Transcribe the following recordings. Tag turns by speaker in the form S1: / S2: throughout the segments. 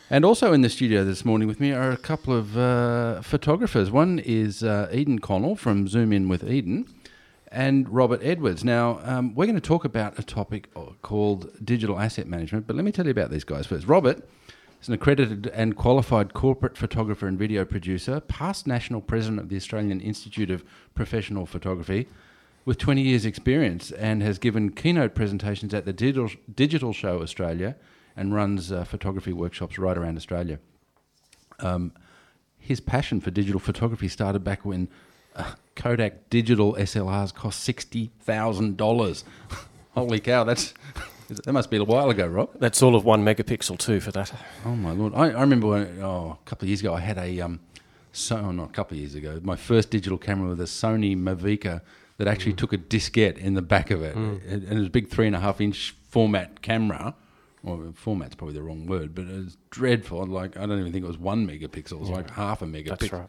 S1: And also in the studio this morning with me are a couple of photographers. One is Eden Connell from Zoom In with Eden, and Robert Edwards. Now, we're going to talk about a topic called digital asset management, but let me tell you about these guys first. Robert is an accredited and qualified corporate photographer and video producer, past national president of the Australian Institute of Professional Photography, with 20 years' experience, and has given keynote presentations at the Digital Show Australia and runs photography workshops right around Australia. His passion for digital photography started back when Kodak digital SLRs cost $60,000. Holy cow, that must be a while ago, Rob.
S2: That's all of 1 megapixel too for that.
S1: Oh my Lord. I remember when, a couple of years ago I had not a couple of years ago, my first digital camera with a Sony Mavica that actually took a diskette in the back of it. And it was a big 3.5-inch format camera. Well, format's probably the wrong word, but it was dreadful. Like, I don't even think it was 1 megapixel. It was like half a megapixel.
S2: That's right.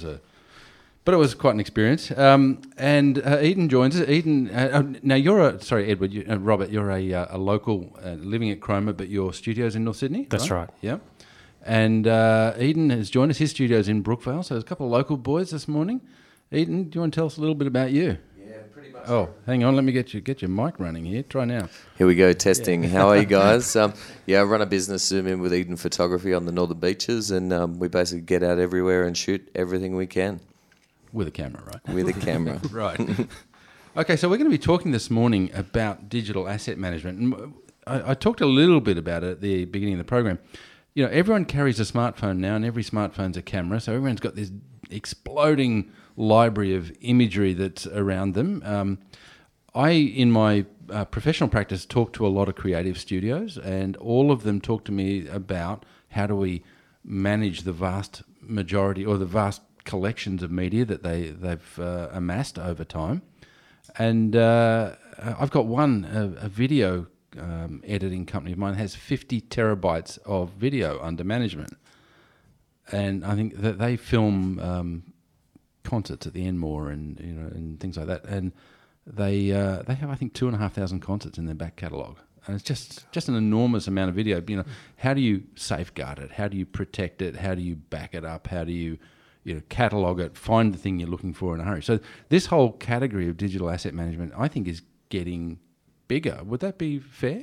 S1: But it was quite an experience. And Eden joins us. Eden, now Edward, Robert, you're a local living at Cromer, but your studio's in North Sydney.
S2: That's right.
S1: Yeah. And Eden has joined us. His studio's in Brookvale, so there's a couple of local boys this morning. Eden, do you want to tell us a little bit about you?
S3: Pretty much.
S1: Oh, hang on, let me get your mic running here. Try now.
S3: Here we go, testing. Yeah. How are you guys? I run a business, Zoom In with Eden Photography on the Northern Beaches, and we basically get out everywhere and shoot everything we can.
S1: With a camera, right?
S3: With a camera.
S1: Right. Okay, so we're going to be talking this morning about digital asset management. And I talked a little bit about it at the beginning of the program. You know, everyone carries a smartphone now, and every smartphone's a camera, so everyone's got this exploding library of imagery that's around them. I, in my professional practice, talk to a lot of creative studios, and all of them talk to me about how do we manage the vast majority or the vast collections of media that they've amassed over time. And I've got a video editing company of mine has 50 terabytes of video under management, and I think that they film concerts at the Enmore and things like that, and they have, I think, 2,500 concerts in their back catalogue, and it's just an enormous amount of video. You know, how do you safeguard it? How do you protect it? How do you back it up? How do you catalogue it? Find the thing you're looking for in a hurry. So this whole category of digital asset management, I think, is getting bigger. Would that be fair?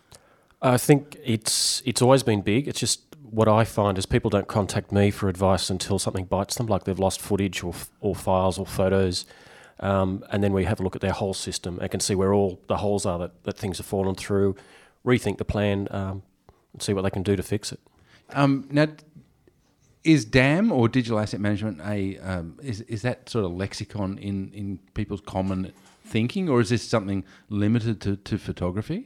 S2: I think it's always been big. It's just what I find is people don't contact me for advice until something bites them, like they've lost footage or files or photos, and then we have a look at their whole system and can see where all the holes are that things have fallen through, rethink the plan, and see what they can do to fix it.
S1: Now, is DAM or digital asset management is that sort of lexicon in people's common thinking, or is this something limited to photography?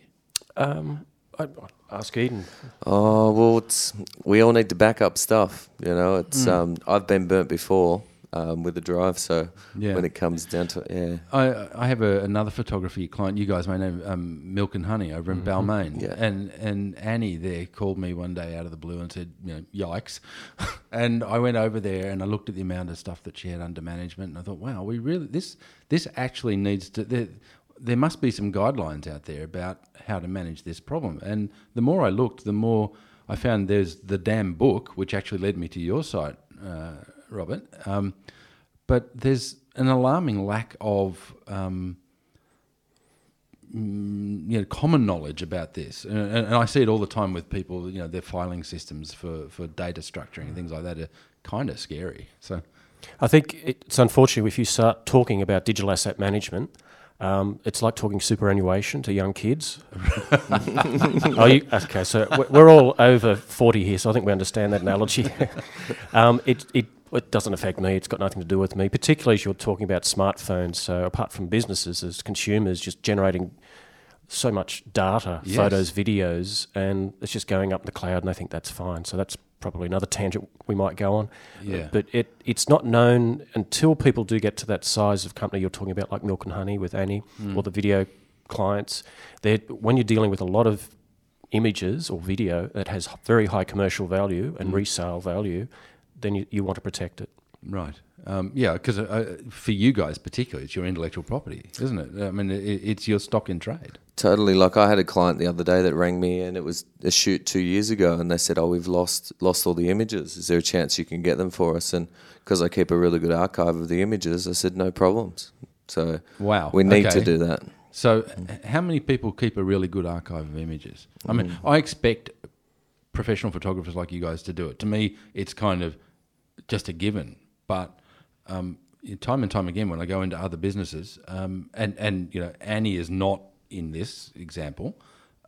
S2: I'd ask Eden.
S3: Oh, well, we all need to back up stuff, It's I've been burnt before with the drive, so when it comes down to it,
S1: I have another photography client, you guys may know, Milk and Honey over in Balmain.
S3: Yeah.
S1: And Annie there called me one day out of the blue and said, yikes. And I went over there and I looked at the amount of stuff that she had under management, and I thought, wow, we really this actually needs to... There must be some guidelines out there about how to manage this problem. And the more I looked, the more I found there's the DAM book, which actually led me to your site, Robert. But there's an alarming lack of common knowledge about this. And I see it all the time with people, their filing systems for data structuring and things like that are kind of scary. So
S2: I think it's unfortunate if you start talking about digital asset management, it's like talking superannuation to young kids. Okay, so we're all over 40 here, so I think we understand that analogy. It doesn't affect me. It's got nothing to do with me, particularly as you're talking about smartphones. So apart from businesses, as consumers, just generating so much data,
S1: yes.
S2: Photos, videos, and it's just going up in the cloud, and I think that's fine. So that's probably another tangent we might go on.
S1: Yeah.
S2: But it's not known until people do get to that size of company you're talking about, like Milk and Honey with Annie, or the video clients. When you're dealing with a lot of images or video that has very high commercial value and resale value, then you want to protect it.
S1: Right. Because for you guys particularly, it's your intellectual property, isn't it? I mean, it's your stock in trade.
S3: Totally. Like I had a client the other day that rang me, and it was a shoot 2 years ago, and they said, "Oh, we've lost all the images. Is there a chance you can get them for us?" And because I keep a really good archive of the images, I said, "No problems." So
S1: wow,
S3: we need to do that.
S1: So how many people keep a really good archive of images? I mean, I expect professional photographers like you guys to do it. To me, it's kind of just a given. But time and time again, when I go into other businesses, and you know, Annie is not in this example,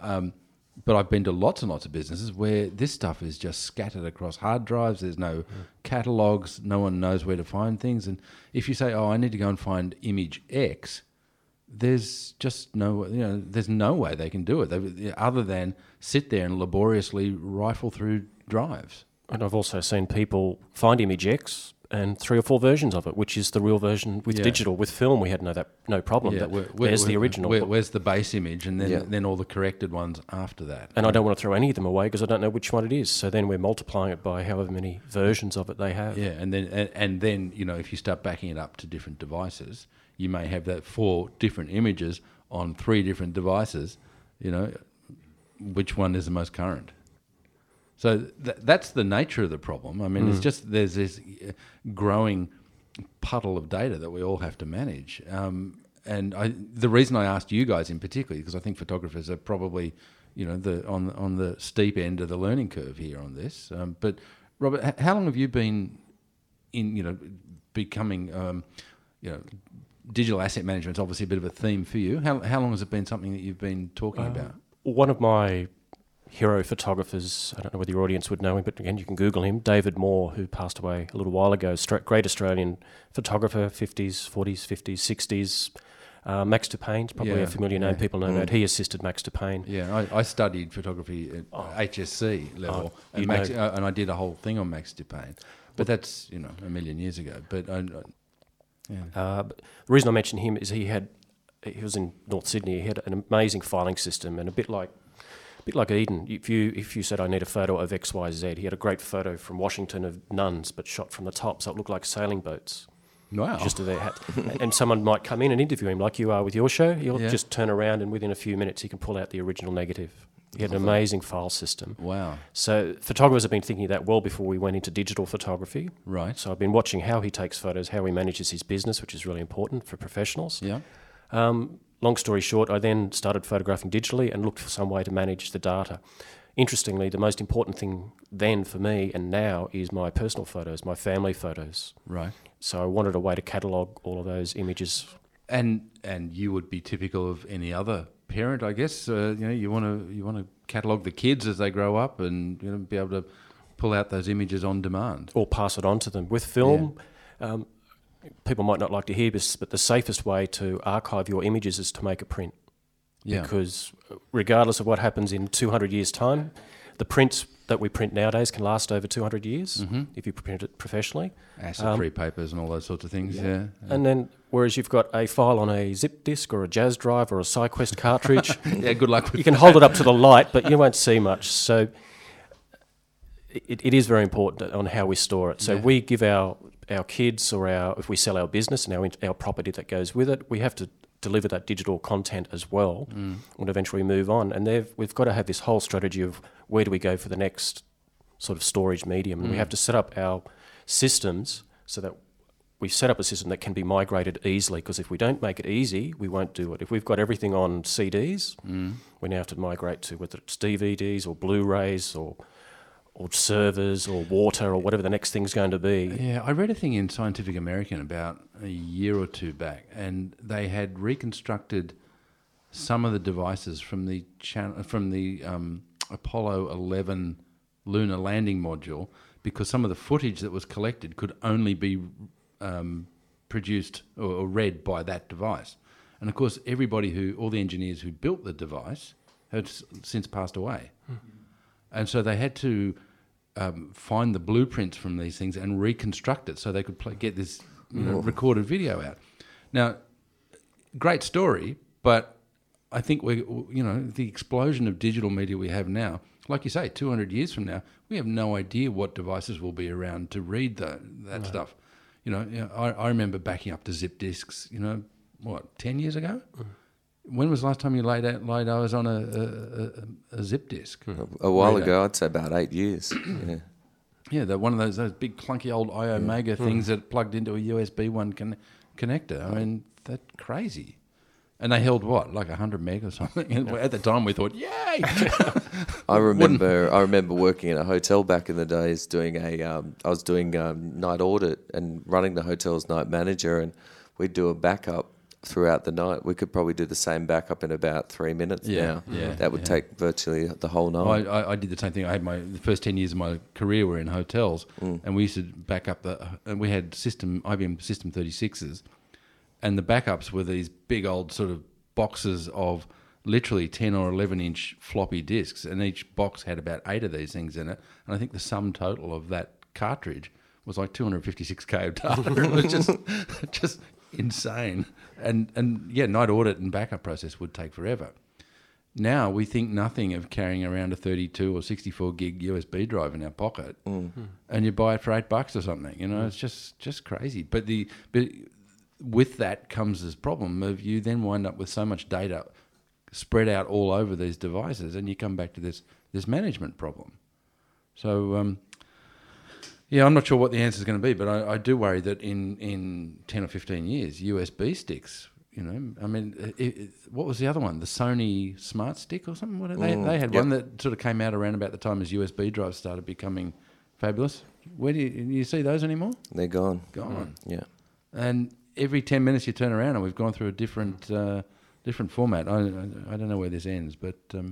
S1: but I've been to lots and lots of businesses where this stuff is just scattered across hard drives. There's no catalogues. No one knows where to find things. And if you say, "Oh, I need to go and find image X," there's just there's no way they can do it other than sit there and laboriously rifle through drives.
S2: And I've also seen people find image X and 3 or 4 versions of it, which is the real version with digital. With film, we had no problem.
S1: Yeah,
S2: there's the original.
S1: Where's the base image, and then all the corrected ones after that.
S2: And I don't want to throw any of them away because I don't know which one it is. So then we're multiplying it by however many versions of it they have.
S1: Yeah, and then you know, if you start backing it up to different devices, you may have that 4 different images on 3 different devices. You know, which one is the most current? So that's the nature of the problem. I mean, it's just there's this growing puddle of data that we all have to manage. And the reason I asked you guys in particular, because I think photographers are probably, you know, on the steep end of the learning curve here on this. But Robert, how long have you been in, you know, becoming, you know, digital asset management is obviously a bit of a theme for you. How long has it been something that you've been talking about?
S2: One of my hero photographers, I don't know whether your audience would know him, but again, you can Google him, David Moore, who passed away a little while ago, great Australian photographer, 50s, 40s, 50s, 60s. Max Dupain's probably a familiar name, people know that. He assisted Max Dupain.
S1: Yeah, I studied photography at HSC level, and I did a whole thing on Max Dupain. But that's, you know, a million years ago. But
S2: but the reason I mention him is he was in North Sydney. He had an amazing filing system, and a bit like Eden. If you said I need a photo of XYZ, he had a great photo from Washington of nuns, but shot from the top, so it looked like sailing boats.
S1: Wow!
S2: Just to their hat, and someone might come in and interview him, like you are with your show. He'll just turn around, and within a few minutes, he can pull out the original negative. He had an amazing file system.
S1: Wow!
S2: So photographers have been thinking of that well before we went into digital photography.
S1: Right.
S2: So I've been watching how he takes photos, how he manages his business, which is really important for professionals.
S1: Yeah.
S2: Long story short, I then started photographing digitally and looked for some way to manage the data. Interestingly, the most important thing then for me and now is my personal photos, my family photos.
S1: Right.
S2: So I wanted a way to catalogue all of those images.
S1: And you would be typical of any other parent, I guess. You know, you want to catalogue the kids as they grow up, and, you know, be able to pull out those images on demand
S2: or pass it on to them with film. People might not like to hear this, but the safest way to archive your images is to make a print. Yeah. Because regardless of what happens in 200 years' time, the prints that we print nowadays can last over 200 years if you print it professionally.
S1: Acid-free papers and all those sorts of things, yeah.
S2: And then, whereas you've got a file on a zip disk or a Jazz drive or a SideQuest cartridge,
S1: good luck with
S2: you can hold it up to the light, but you won't see much. So it is very important on how we store it. So we give our kids, or if we sell our business and our property that goes with it, we have to deliver that digital content as well and eventually move on. And we've got to have this whole strategy of where do we go for the next sort of storage medium. And we have to set up our systems so that we set up a system that can be migrated easily, because if we don't make it easy, we won't do it. If we've got everything on CDs, we now have to migrate to whether it's DVDs or Blu-rays or servers or water or whatever the next thing's going to be.
S1: Yeah, I read a thing in Scientific American about a year or two back, and they had reconstructed some of the devices from the Apollo 11 lunar landing module, because some of the footage that was collected could only be produced or read by that device. And of course, all the engineers who built the device had since passed away. And so they had to find the blueprints from these things and reconstruct it so they could get this recorded video out. Now, great story, but I think the explosion of digital media we have now, like you say, 200 years from now, we have no idea what devices will be around to read that stuff. I remember backing up to zip disks, 10 years ago? When was the last time you laid hours on a zip disk?
S3: A while
S1: Reader.
S3: ago, I'd say about 8 years. Yeah.
S1: Yeah, one of those big clunky old Iomega things that plugged into a USB one connector. I mean, that's crazy. And they held what, like 100 meg or something? And at the time, we thought, yay!
S3: I remember working in a hotel back in the days doing I was doing night audit and running the hotel's night manager, and we'd do a backup throughout the night. We could probably do the same backup in about 3 minutes now.
S1: Yeah,
S3: that would take virtually the whole night.
S1: I did the same thing. I had the first 10 years of my career were in hotels, and we used to back up and we had IBM System 36s, and the backups were these big old sort of boxes of literally 10 or 11-inch floppy disks, and each box had about 8 of these things in it. And I think the sum total of that cartridge was like 256K of data. It was just insane. And yeah, night audit and backup process would take forever. Now we think nothing of carrying around a 32 or 64 gig USB drive in our pocket, and you buy it for $8 or something. You know, it's just crazy. But with that comes this problem of you then wind up with so much data spread out all over these devices, and you come back to this management problem. So, yeah, I'm not sure what the answer is going to be, but I do worry that in 10 or 15 years, USB sticks, you know, I mean, what was the other one? The Sony Smart Stick or something? They had one that sort of came out around about the time as USB drives started becoming fabulous. Where do you see those anymore?
S3: They're gone.
S1: Yeah. And every 10 minutes you turn around and we've gone through a different format. I don't know where this ends, but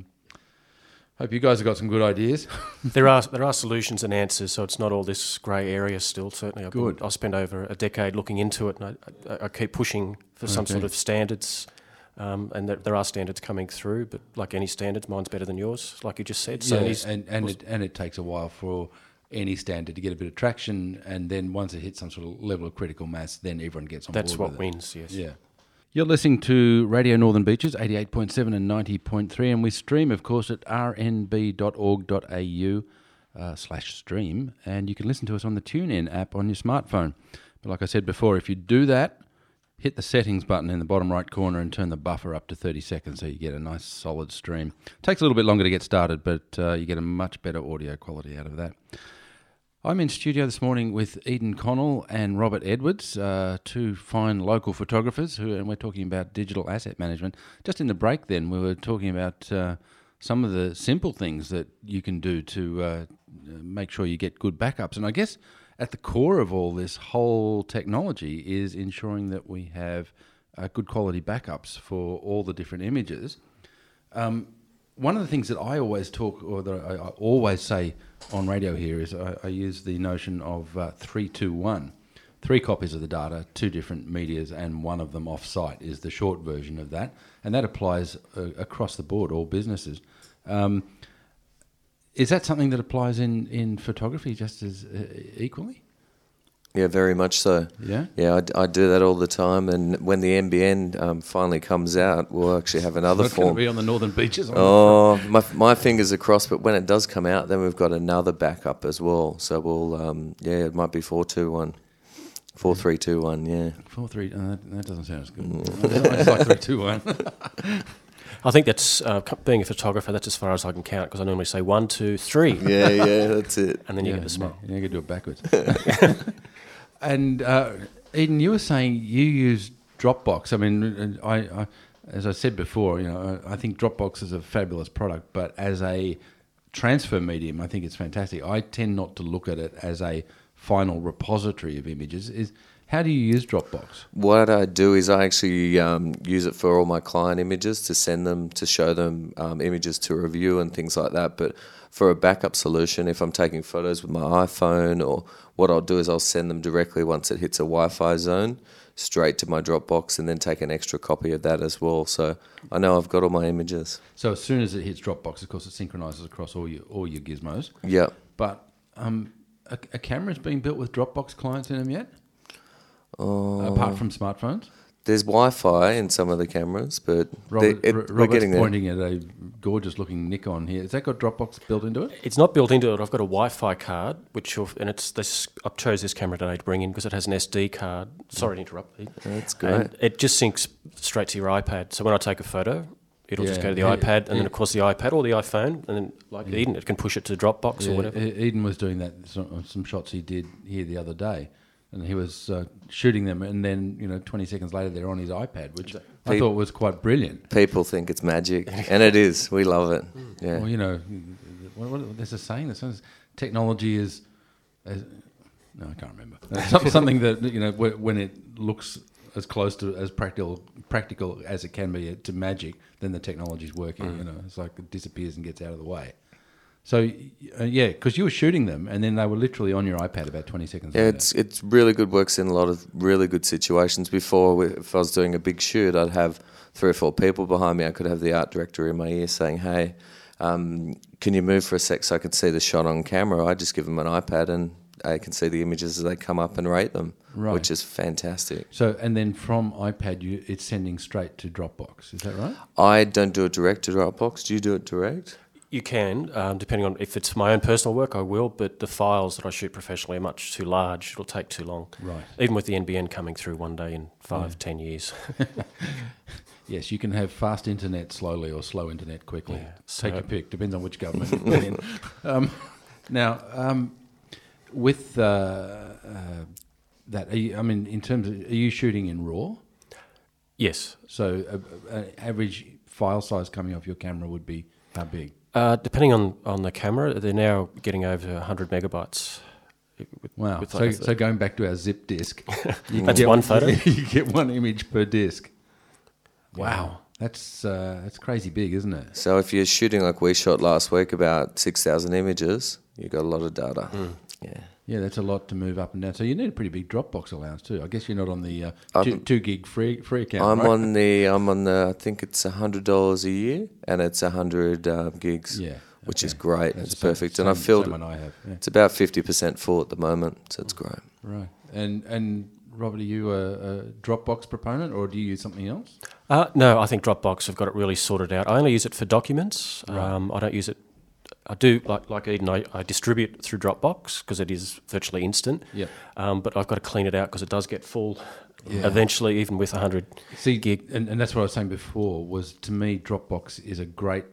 S1: hope you guys have got some good ideas.
S2: There are solutions and answers, so it's not all this grey area still. Certainly, I spent over a decade looking into it, and I keep pushing for some sort of standards. And there are standards coming through, but like any standards, mine's better than yours, like you just said.
S1: Yeah, and it takes a while for any standard to get a bit of traction, and then once it hits some sort of level of critical mass, then everyone gets on board with it.
S2: That's what wins, yes.
S1: Yeah. You're listening to Radio Northern Beaches, 88.7 and 90.3, and we stream, of course, at rnb.org.au/stream, and you can listen to us on the TuneIn app on your smartphone. But like I said before, if you do that, hit the settings button in the bottom right corner and turn the buffer up to 30 seconds so you get a nice solid stream. Takes a little bit longer to get started, but you get a much better audio quality out of that. I'm in studio this morning with Eden Connell and Robert Edwards, two fine local photographers, and we're talking about digital asset management. Just in the break then, we were talking about some of the simple things that you can do to make sure you get good backups. And I guess at the core of all this whole technology is ensuring that we have good quality backups for all the different images. One of the things that I always talk, or that I always say on radio here, is I use the notion of 3-2-1. 3 copies of the data, 2 different medias, and one of them off-site is the short version of that. And that applies across the board, all businesses. Is that something that applies in photography just as equally?
S3: Yeah, very much so.
S1: Yeah?
S3: Yeah, I do that all the time, and when the NBN finally comes out, we'll actually have another
S1: It's
S3: form.
S1: going to be on the Northern Beaches.
S3: My fingers are crossed, but when it does come out, then we've got another backup as well. So we'll, it might be 4-2-1. 4-3-2-1, yeah.
S1: 4-3, that doesn't sound as good. It's like 3-2-1.
S2: I think that's, being a photographer, that's as far as I can count, because I normally say 1, 2, 3.
S3: Yeah, that's it.
S2: And then you get the smile.
S1: You can do it backwards. And Eden, you were saying you use Dropbox. I mean, I as I said before, you know, I think Dropbox is a fabulous product, but as a transfer medium, I think it's fantastic. I tend not to look at it as a final repository of images. How do you use Dropbox?
S3: What I do is I actually use it for all my client images, to send them, to show them images to review and things like that. But for a backup solution, if I'm taking photos with my iPhone, or what I'll do is I'll send them directly once it hits a Wi-Fi zone straight to my Dropbox, and then take an extra copy of that as well. So I know I've got all my images.
S1: So as soon as it hits Dropbox, of course, it synchronises across all your gizmos.
S3: Yeah.
S1: But a camera's being built with Dropbox clients in them yet? Apart from smartphones?
S3: There's Wi-Fi in some of the cameras, but we're
S1: Robert's
S3: getting there.
S1: pointing at a gorgeous-looking Nikon here. Has that got Dropbox built into it?
S2: It's not built into it. I've got a Wi-Fi card, I chose this camera today to bring in because it has an SD card. Sorry to interrupt. Pete.
S3: That's great.
S2: And it just syncs straight to your iPad. So when I take a photo, it'll just go to the iPad, and then of course the iPad or the iPhone, and then Eden, it can push it to Dropbox or whatever.
S1: Eden was doing that on some shots he did here the other day, and he was shooting them, and then 20 seconds later they're on his iPad, which I thought was quite brilliant.
S3: People think it's magic, and it is. We love it. Yeah.
S1: Well, there's a saying that says technology is, no, I can't remember. Something that when it looks as close to as practical as it can be to magic, then the technology's working. It's like it disappears and gets out of the way. So because you were shooting them, and then they were literally on your iPad about 20 seconds later.
S3: It's really good. Works in a lot of really good situations. Before, if I was doing a big shoot, I'd have 3 or 4 people behind me. I could have the art director in my ear saying, "Hey, can you move for a sec so I can see the shot on camera?" I just give them an iPad, and I can see the images as they come up and rate them, which is fantastic.
S1: So, and then from iPad, it's sending straight to Dropbox. Is that right?
S3: I don't do it direct to Dropbox. Do you do it direct?
S2: You can, depending on if it's my own personal work, I will, but the files that I shoot professionally are much too large. It'll take too long.
S1: Right.
S2: Even with the NBN coming through one day in 10 years.
S1: Yes, you can have fast internet slowly or slow internet quickly.
S2: Yeah,
S1: Take your pick. Depends on which government you're in. Now, with that, in terms of, are you shooting in RAW?
S2: Yes.
S1: So an average file size coming off your camera would be how big?
S2: Depending on the camera, they're now getting over 100 megabytes.
S1: Wow. So going back to our zip disk.
S2: That's one photo?
S1: You get one image per disk. Wow. That's crazy big, isn't it?
S3: So if you're shooting like we shot last week, about 6,000 images, you've got a lot of data. Yeah.
S1: Yeah, that's a lot to move up and down. So you need a pretty big Dropbox allowance too. I guess you're not on the 2 gig free account.
S3: I'm
S1: right?
S3: on the. I think it's $100 a year, and it's 100 gigs.
S1: Yeah,
S3: which is great.
S1: That's
S3: it's perfect, and I filled.
S1: One I have. Yeah.
S3: It's about 50% full at the moment, so it's great.
S1: Right. And Robert, are you a Dropbox proponent, or do you use something else?
S2: No, I think Dropbox have got it really sorted out. I only use it for documents.
S1: Right.
S2: I don't use it. I do, like Eden, I distribute through Dropbox because it is virtually instant.
S1: Yeah.
S2: But I've got to clean it out because it does get full eventually, even with 100 gig.
S1: And that's what I was saying before, was to me Dropbox is a great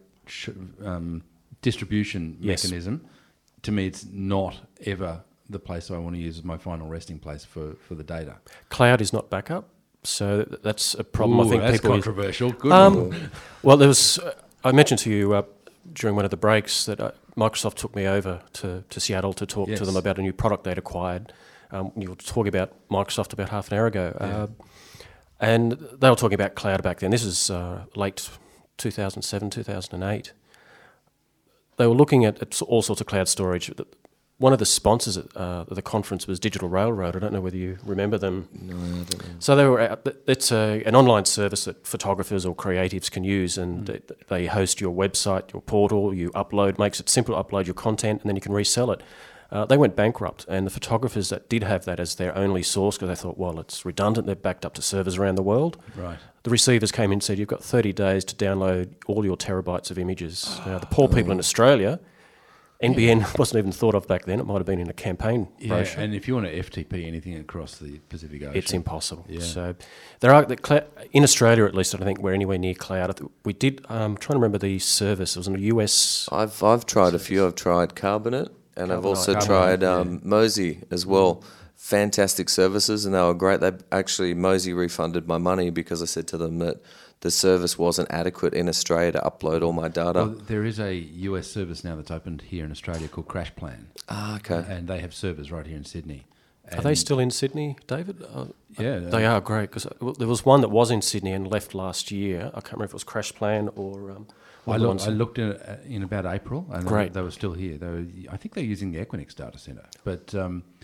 S1: distribution mechanism. To me, it's not ever the place I want to use as my final resting place for the data.
S2: Cloud is not backup, so that's a problem.
S1: Ooh,
S2: I think
S1: that's
S2: people
S1: controversial. Good.
S2: Well, there was. I mentioned to you during one of the breaks that Microsoft took me over to Seattle to talk to them about a new product they'd acquired. You were talking about Microsoft about half an hour ago, and they were talking about cloud back then. This is late 2007, 2008. They were looking at all sorts of cloud storage. One of the sponsors at the conference was Digital Railroad. I don't know whether you remember them.
S3: No, I don't know.
S2: So they were out. It's an online service that photographers or creatives can use, and they host your website, your portal. You upload, makes it simple to upload your content, and then you can resell it. They went bankrupt, and the photographers that did have that as their only source, because they thought, well, it's redundant. They're backed up to servers around the world.
S1: Right.
S2: The receivers came in and said, you've got 30 days to download all your terabytes of images. Now, the poor people in Australia, NBN wasn't even thought of back then. It might have been in a campaign brochure.
S1: And if you want to FTP anything across the Pacific Ocean,
S2: it's impossible.
S1: Yeah.
S2: So there are in Australia, at least. I don't think we're anywhere near cloud. We did. I'm trying to remember the service. It was in the US.
S3: I've tried a few. I've tried Carbonate, and I've also tried Mozy as well. Fantastic services, and they were great. Mozy refunded my money because I said to them that the service wasn't adequate in Australia to upload all my data.
S1: Well, there is a US service now that's opened here in Australia called CrashPlan.
S3: Ah, okay.
S1: And they have servers right here in Sydney.
S2: Are they still in Sydney, David?
S1: Yeah.
S2: They are great, because there was one that was in Sydney and left last year. I can't remember if it was CrashPlan or...
S1: I looked in about April, and
S2: Great.
S1: they were still here. I think they're using the Equinix data center. But,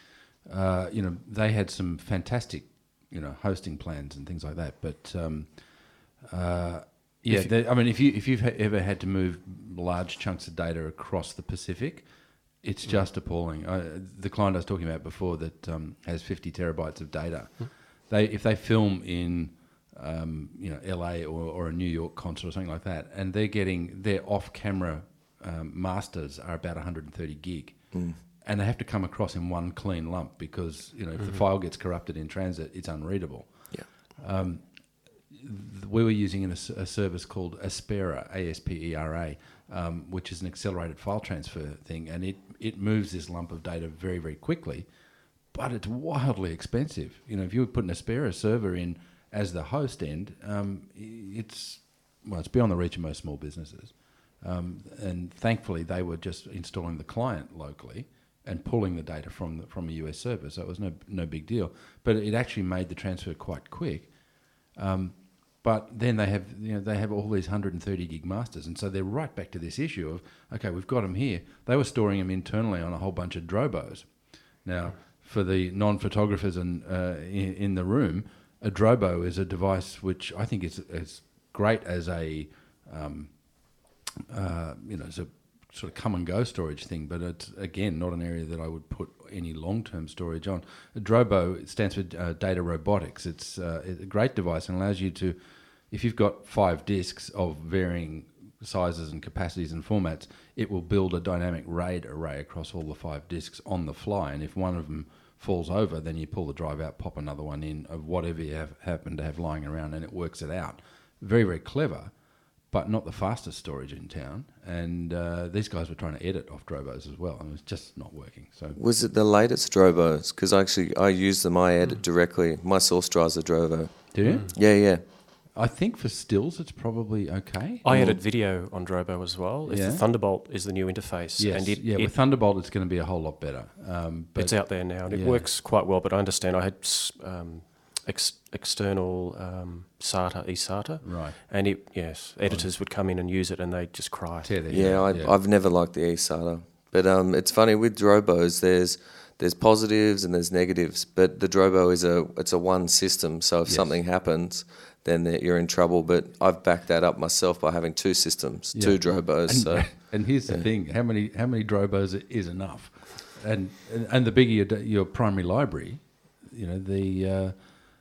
S1: they had some fantastic, hosting plans and things like that. But... if you've ever had to move large chunks of data across the Pacific, it's just appalling. The client I was talking about before that has 50 terabytes of data. If they film in LA or a New York concert or something like that, and they're getting their off-camera masters are about 130 gig, and they have to come across in one clean lump because if the file gets corrupted in transit, it's unreadable.
S3: Yeah.
S1: We were using a service called Aspera, Aspera, which is an accelerated file transfer thing, and it moves this lump of data very, very quickly, but it's wildly expensive. If you put an Aspera server in as the host end, it's beyond the reach of most small businesses. And thankfully, they were just installing the client locally and pulling the data from a US server, so it was no big deal. But it actually made the transfer quite quick. But then they have all these 130 gig masters, and so they're right back to this issue of, okay, we've got them here. They were storing them internally on a whole bunch of Drobos. Now, for the non-photographers in the room, a Drobo is a device which I think is as great as a it's a sort of come and go storage thing, but it's again not an area that I would put any long-term storage on. A Drobo stands for data robotics. It's a great device and allows you to, if you've got 5 disks of varying sizes and capacities and formats, it will build a dynamic RAID array across all the 5 disks on the fly, and if one of them falls over, then you pull the drive out, pop another one in of whatever you happen to have lying around, and it works it out. Very, very clever, but not the fastest storage in town. And these guys were trying to edit off Drobos as well, and it was just not working. So
S3: was it the latest Drobos? Because I use them. I edit directly. My source drive's a Drobo.
S1: Do you?
S3: Yeah.
S1: I think for stills it's probably okay.
S2: I edit video on Drobo as well.
S1: Yeah.
S2: The Thunderbolt is the new interface.
S1: Yes,
S2: and
S1: with Thunderbolt it's going to be a whole lot better. But
S2: it's out there now, and it works quite well. But I understand I had external SATA, eSATA.
S1: Right.
S2: And editors would come in and use it, and they'd just cry.
S3: I've never liked the eSATA. But it's funny, with Drobos, there's positives and there's negatives, but the Drobo it's a one system, so if something happens, then you're in trouble. But I've backed that up myself by having 2 systems, 2 Drobos.
S1: And here's the thing: how many Drobos is enough? And the bigger your primary library, the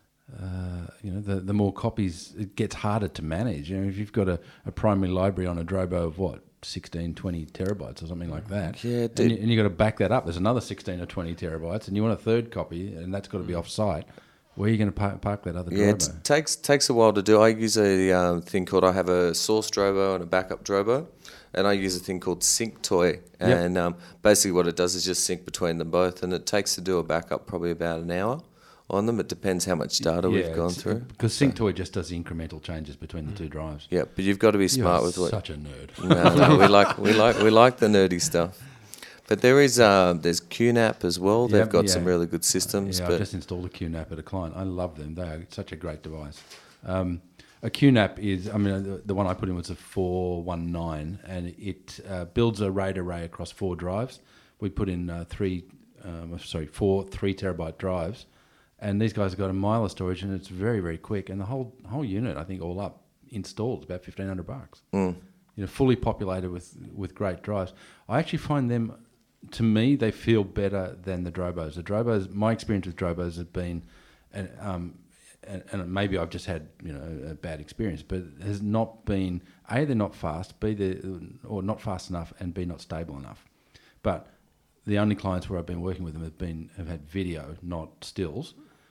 S1: more copies, it gets harder to manage. If you've got a primary library on a Drobo of 16, 20 terabytes or something like that.
S3: Yeah,
S1: and you've got to back that up. There's another 16 or 20 terabytes, and you want a third copy, and that's got to be off-site. Where are you going to park that other Drobo?
S3: Yeah, it takes a while to do. I use a thing called, I have a source Drobo and a backup Drobo, and I use a thing called SyncToy. And basically what it does is just sync between them both, and it takes to do a backup probably about an hour on them. It depends how much data we've gone through. Because
S1: SyncToy just does the incremental changes between the 2 drives.
S3: Yeah, but you've got to be smart with what.
S1: Such a nerd.
S3: No, we like the nerdy stuff. But there's QNAP as well. They've got some really good systems.
S1: Yeah, I just installed a QNAP at a client. I love them. They are such a great device. A QNAP is, the one I put in was a 419, and it builds a RAID array across 4 drives. We put in 4 3-terabyte drives, and these guys have got a mile of storage, and it's very, very quick. And the whole unit, I think, all up installed, about $1,500. Fully populated with great drives. I actually find them, to me, they feel better than the Drobos. The Drobos, my experience with Drobos has been, and maybe I've just had a bad experience, but it has not been, A, they're not fast, or not fast enough, and B, not stable enough. But the only clients where I've been working with them have had video, not stills.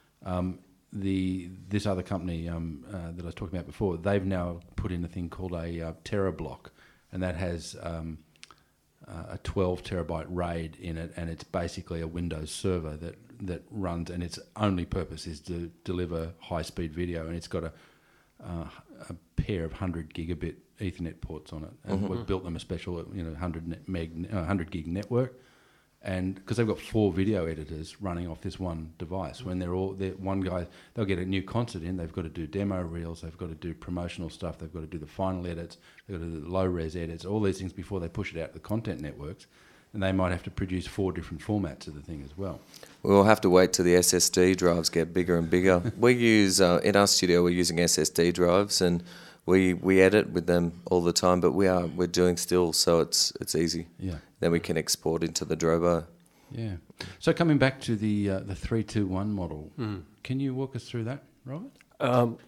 S1: This other company that I was talking about before, they've now put in a thing called a TerraBlock, and that has a 12 terabyte RAID in it, and it's basically a Windows server that runs, and its only purpose is to deliver high-speed video, and it's got a pair of 100 gigabit Ethernet ports on it, and we've built them a special 100 gig network. And because they've got 4 video editors running off this one device, when they'll get a new concert in, they've got to do demo reels, they've got to do promotional stuff, they've got to do the final edits, they've got to do the low-res edits, all these things before they push it out to the content networks. And they might have to produce 4 different formats of the thing as well.
S3: We'll have to wait till the SSD drives get bigger and bigger. We use, in our studio, we're using SSD drives, and we edit with them all the time, but we're doing stills, so it's easy.
S1: Yeah.
S3: Then we can export into the Drobo.
S1: Yeah. So coming back to the 3-2-1 model, can you walk us through that, Robert?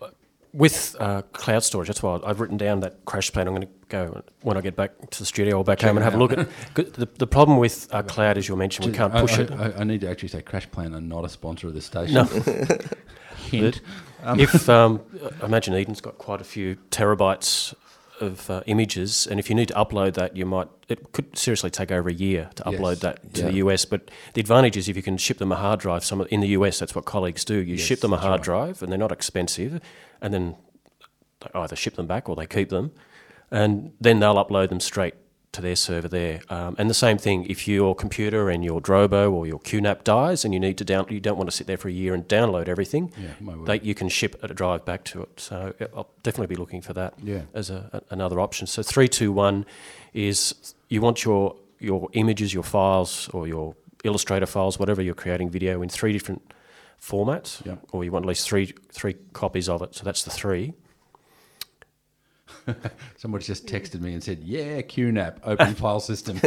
S2: With cloud storage, that's why I've written down that crash plan. I'm going to go when I get back to the studio or back home and have a look at it. The problem with cloud, as you mentioned, we can't push it.
S1: I need to actually say Crash Plan are not a sponsor of this station.
S2: No.
S1: Hint.
S2: If I imagine Eden's got quite a few terabytes of images, and if you need to upload that, it could seriously take over a year to upload that to the US. But the advantage is if you can ship them a hard drive. In the US, that's what colleagues do. You ship them a hard drive, and they're not expensive, and then they either ship them back or they keep them, and then they'll upload them straight to their server there. And the same thing, if your computer and your Drobo or your QNAP dies and you need to you don't want to sit there for a year and download everything, you can ship a drive back to it. So I'll definitely be looking for that as another option. So 321 is you want your images, your files, or your Illustrator files, whatever you're creating video in 3 different formats, or you want at least three copies of it. So that's the 3.
S1: Somebody just texted me and said, "Yeah, QNAP, open file system."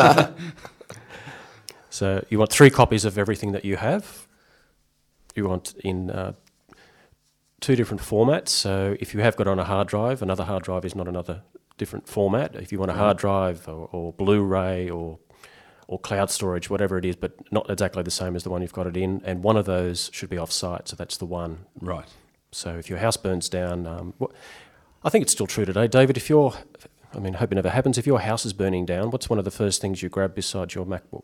S2: So you want 3 copies of everything that you have. You want in 2 different formats. So if you have got on a hard drive, another hard drive is not another different format. If you want a hard drive or Blu-ray or cloud storage, whatever it is, but not exactly the same as the one you've got it in, and one of those should be off-site. So that's the one.
S1: Right.
S2: So if your house burns down, I think it's still true today, David. I hope it never happens. If your house is burning down, what's one of the first things you grab besides your MacBook?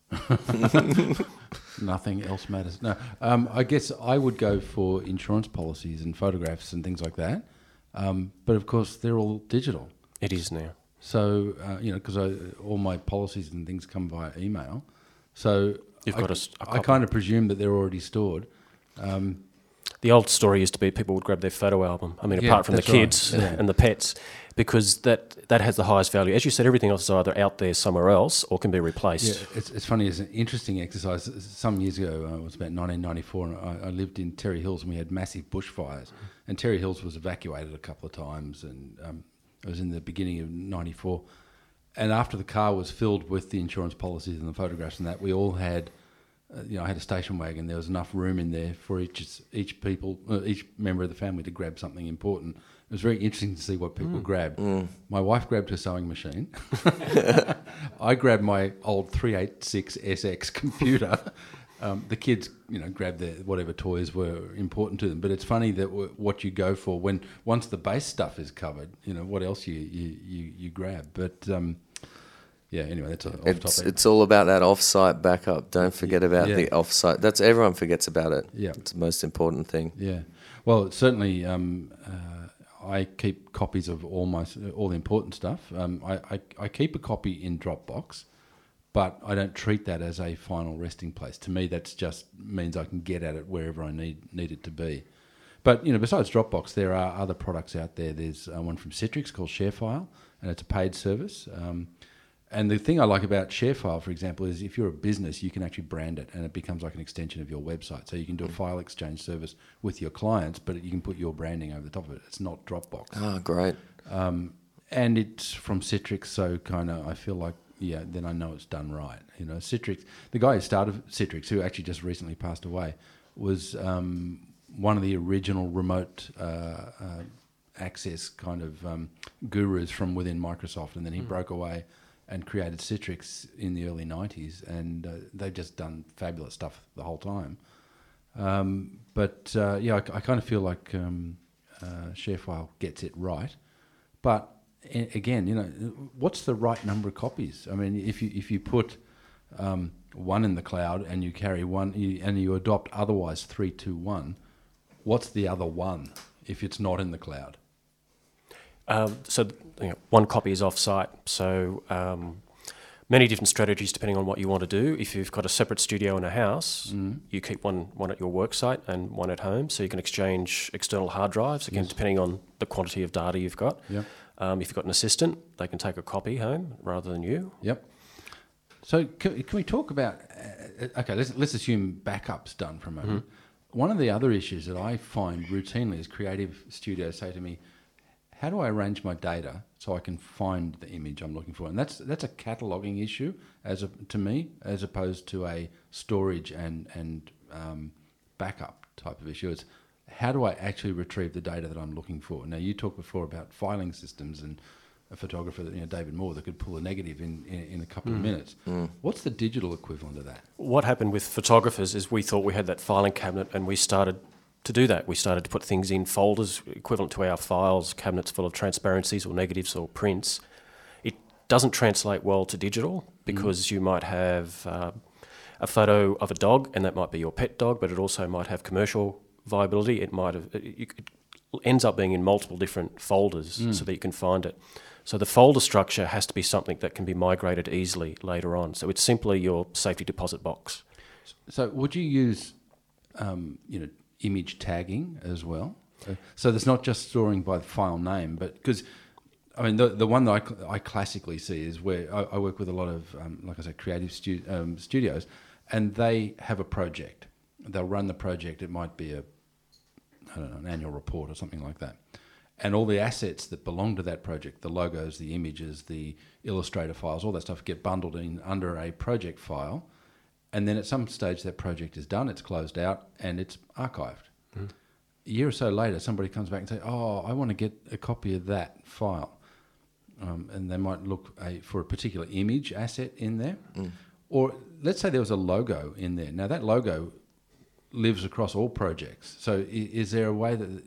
S1: Nothing else matters. No, I guess I would go for insurance policies and photographs and things like that. But of course, they're all digital.
S2: It is now.
S1: So because all my policies and things come via email, so I kind of presume that they're already stored.
S2: The old story used to be people would grab their photo album. Apart from the kids and the pets, because that has the highest value. As you said, everything else is either out there somewhere else or can be replaced.
S1: Yeah, it's funny. It's an interesting exercise. Some years ago, it was about 1994, and I lived in Terry Hills, and we had massive bushfires. And Terry Hills was evacuated a couple of times, and it was in the beginning of '94. And after the car was filled with the insurance policies and the photographs and that, we all had. I had a station wagon. There was enough room in there for each member of the family to grab something important. It was very interesting to see what people grabbed. My wife grabbed her sewing machine. I grabbed my old 386 SX computer. The kids, grabbed their whatever toys were important to them. But it's funny that what you go for once the base stuff is covered, what else you grab. But anyway, that's off topic.
S3: It's all about that off-site backup. Don't forget about the off-site. That's everyone forgets about it. Yeah, it's the most important thing.
S1: Yeah, well, certainly, I keep copies of all the important stuff. I keep a copy in Dropbox, but I don't treat that as a final resting place. To me, that's just means I can get at it wherever I need it to be. But besides Dropbox, there are other products out there. There's one from Citrix called ShareFile, and it's a paid service. And the thing I like about ShareFile, for example, is if you're a business, you can actually brand it and it becomes like an extension of your website. So you can do a file exchange service with your clients, but you can put your branding over the top of it. It's not Dropbox.
S3: Oh, great.
S1: And it's from Citrix, so kind of I feel like, then I know it's done right. Citrix, the guy who started Citrix, who actually just recently passed away, was one of the original remote access kind of gurus from within Microsoft, and then he broke away and created Citrix in the early 90s, and they've just done fabulous stuff the whole time. I kind of feel like ShareFile gets it right. But again, what's the right number of copies? I mean, if you put one in the cloud and you carry one, and you adopt otherwise 321, what's the other one if it's not in the cloud?
S2: One copy is off-site. So many different strategies depending on what you want to do. If you've got a separate studio in a house, you keep one at your work site and one at home, so you can exchange external hard drives, again, depending on the quantity of data you've got. Yep. If you've got an assistant, they can take a copy home rather than you.
S1: Yep. So can we talk about... let's assume backup's done for a moment. One of the other issues that I find routinely is creative studios say to me, how do I arrange my data so I can find the image I'm looking for? And that's a cataloging issue to me, as opposed to a storage and backup type of issue. It's how do I actually retrieve the data that I'm looking for? Now, you talked before about filing systems and a photographer, David Moore, that could pull a negative in a couple of minutes. What's the digital equivalent of that?
S2: What happened with photographers is we thought we had that filing cabinet, and we started to do that. We started to put things in folders equivalent to our files, cabinets full of transparencies or negatives or prints. It doesn't translate well to digital because you might have a photo of a dog, and that might be your pet dog, but it also might have commercial viability. It ends up being in multiple different folders so that you can find it. So the folder structure has to be something that can be migrated easily later on. So it's simply your safety deposit box.
S1: So would you use, image tagging as well? So there's not just storing by the file name, but because, the one that I classically see is where I work with a lot of, like I said, creative studios, and they have a project. They'll run the project. It might be an annual report or something like that. And all the assets that belong to that project, the logos, the images, the Illustrator files, all that stuff get bundled in under a project file. And then at some stage that project is done, it's closed out, and it's archived. A year or so later, somebody comes back and say, I want to get a copy of that file. And they might look for a particular image asset in there. Or let's say there was a logo in there. Now that logo lives across all projects. So is there a way that,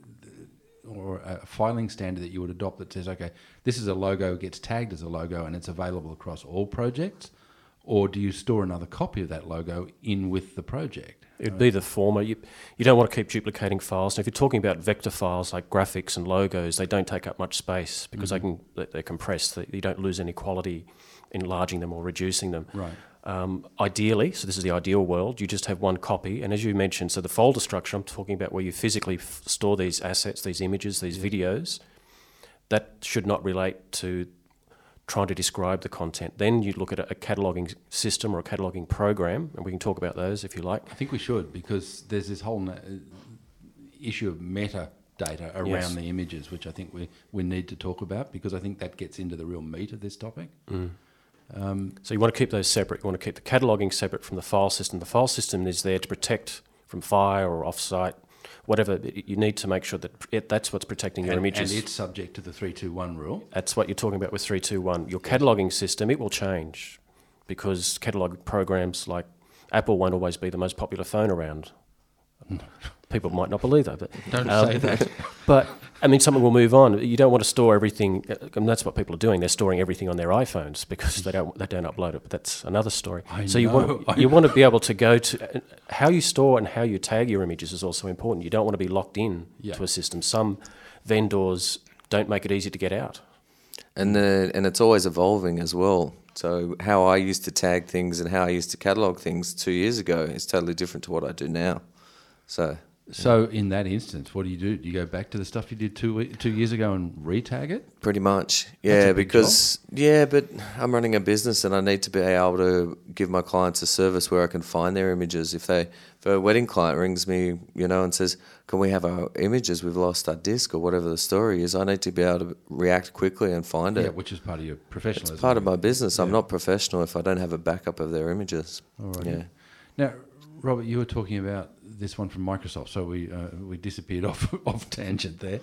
S1: or a filing standard that you would adopt that says, okay, this is a logo, gets tagged as a logo, and it's available across all projects? Or do you store another copy of that logo in with the project?
S2: It'd be the former. You don't want to keep duplicating files. Now, if you're talking about vector files like graphics and logos, they don't take up much space because they're compressed. You don't lose any quality enlarging them or reducing them.
S1: Right.
S2: Ideally, so this is the ideal world, you just have one copy. And as you mentioned, so the folder structure, I'm talking about where you physically store these assets, these images, these videos, that should not relate to trying to describe the content. Then you'd look at a cataloguing system or a cataloguing program, and we can talk about those if you like.
S1: I think we should, because there's this whole issue of metadata around the images, which I think we need to talk about, because I think that gets into the real meat of this topic.
S2: So you want to keep those separate. You want to keep the cataloguing separate from the file system. The file system is there to protect from fire or off-site, whatever. You need to make sure that that's what's protecting your images.
S1: And it's subject to the 321 rule.
S2: That's what you're talking about with 321. Your cataloguing system, it will change because catalogue programs like Apple won't always be the most popular phone around. People might not believe that. But,
S1: Don't say that.
S2: But, something will move on. You don't want to store everything, and that's what people are doing. They're storing everything on their iPhones because they don't upload it, but that's another story. You want to be able to go to... How you store and how you tag your images is also important. You don't want to be locked in to a system. Some vendors don't make it easy to get out.
S3: And it's always evolving as well. So how I used to tag things and how I used to catalogue things 2 years ago is totally different to what I do now. So
S1: in that instance, what do you do? Do you go back to the stuff you did 2 years ago and re-tag it?
S3: Pretty much,
S1: That's a big job.
S3: But I'm running a business and I need to be able to give my clients a service where I can find their images. If a wedding client rings me, and says, "Can we have our images? We've lost our disc," or whatever the story is, I need to be able to react quickly and find it.
S1: Yeah, which is part of your professionalism.
S3: It's part of my business. I'm not professional if I don't have a backup of their images.
S1: All right.
S3: Yeah.
S1: Now, Robert, you were talking about this one from Microsoft, so we disappeared off tangent there.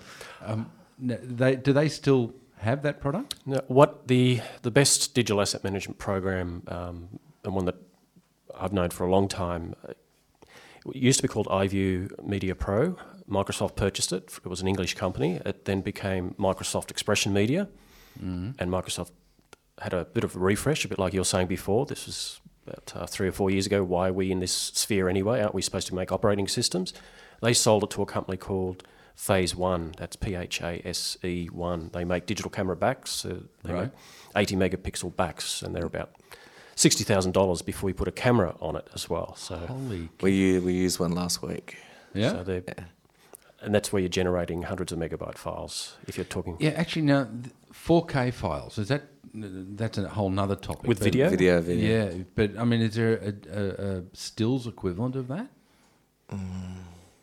S1: Do they still have that product?
S2: Now, what the best digital asset management program, and one that I've known for a long time, it used to be called iView Media Pro. Microsoft purchased it. It was an English company. It then became Microsoft Expression Media, and Microsoft had a bit of a refresh, a bit like you were saying before. This was about 3 or 4 years ago. Why are we in this sphere anyway? Aren't we supposed to make operating systems? They sold it to a company called Phase One. That's PHASE1. They make digital camera backs. They make 80 megapixel backs, and they're about $60,000 before we put a camera on it as well. So
S3: we used one last week.
S1: Yeah.
S2: So and that's where you're generating hundreds of megabyte files. If you're talking,
S1: actually now 4K files, that's a whole nother topic.
S2: With video?
S3: Video.
S1: Yeah, but is there a stills equivalent of that?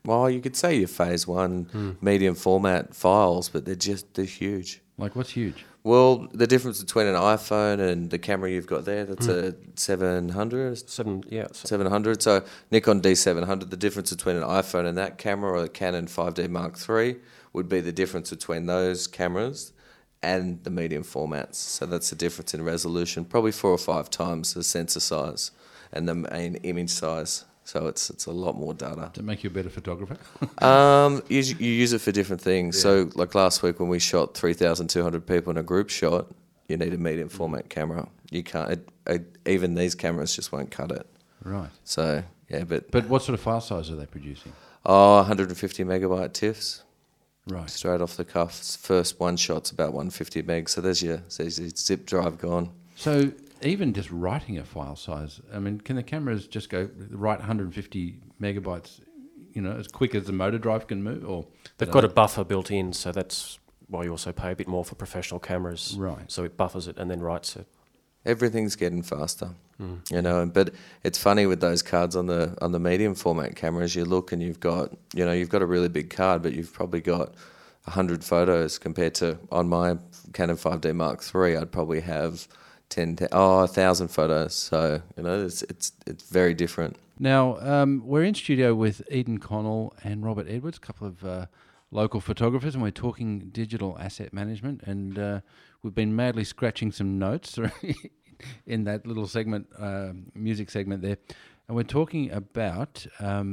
S3: Well, you could say your phase one medium format files, but they're huge.
S1: Like, what's huge?
S3: Well, the difference between an iPhone and the camera you've got there, that's a 700? 700. So Nikon D700, the difference between an iPhone and that camera, or a Canon 5D Mark III, would be the difference between those cameras and the medium formats. So that's the difference in resolution, probably 4 or 5 times the sensor size and the main image size. So it's a lot more data.
S1: Does it make you a better photographer?
S3: You use it for different things. Yeah. So like last week when we shot 3,200 people in a group shot, you need a medium format camera. You can't, even these cameras just won't cut it.
S1: Right.
S3: So, yeah, but
S1: what sort of file size are they producing?
S3: 150 megabyte TIFFs.
S1: Right.
S3: Straight off the cuff. First one shot's about 150 meg. So there's your zip drive gone.
S1: So even just writing a file size, I mean, can the cameras just go write 150 megabytes, as quick as the motor drive can move? Or
S2: they've got a buffer built in, so that's why you also pay a bit more for professional cameras.
S1: Right.
S2: So it buffers it and then writes it.
S3: Everything's getting faster, But it's funny with those cards on the medium format cameras. You look and you've got a really big card, but you've probably got 100 photos compared to on my Canon 5D Mark III. I'd probably have 1,000 photos. So it's very different.
S1: Now we're in studio with Eden Connell and Robert Edwards, a couple of local photographers, and we're talking digital asset management. And we've been madly scratching some notes in that little segment, music segment there, and we're talking about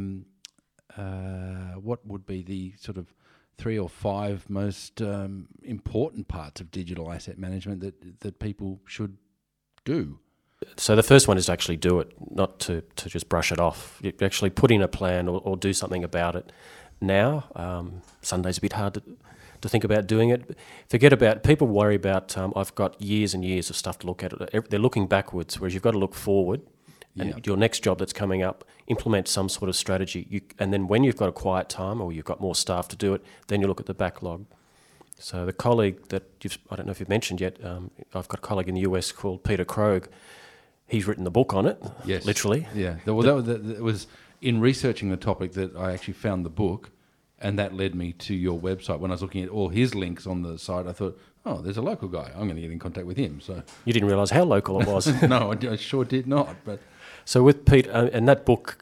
S1: what would be the sort of 3 or 5 most important parts of digital asset management that people should do.
S2: So the first one is to actually do it, not to just brush it off. You actually put in a plan or do something about it now. Sunday's a bit hard to think about doing it. Forget about, people worry about, I've got years and years of stuff to look at. They're looking backwards, whereas you've got to look forward. And your next job that's coming up, implement some sort of strategy. And then when you've got a quiet time or you've got more staff to do it, then you look at the backlog. So the colleague that I don't know if you've mentioned yet, I've got a colleague in the US called Peter Krogh. He's written the book on it,
S1: yes.
S2: Literally.
S1: Yeah, that was in researching the topic that I actually found the book, and that led me to your website. When I was looking at all his links on the site, I thought, oh, there's a local guy. I'm going to get in contact with him. So
S2: you didn't realise how local it was.
S1: No, I sure did not. But
S2: so with Pete, and that book,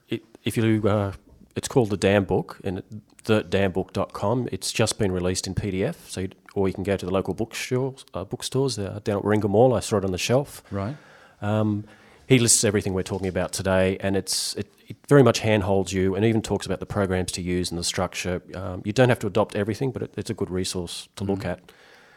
S2: it's called The Damn Book, and thedamnbook.com. It's just been released in PDF, or you can go to the local bookstores down at Warringah Mall. I saw it on the shelf.
S1: Right.
S2: He lists everything we're talking about today, and it very much handholds you, and even talks about the programs to use and the structure. You don't have to adopt everything, but it's a good resource to look at.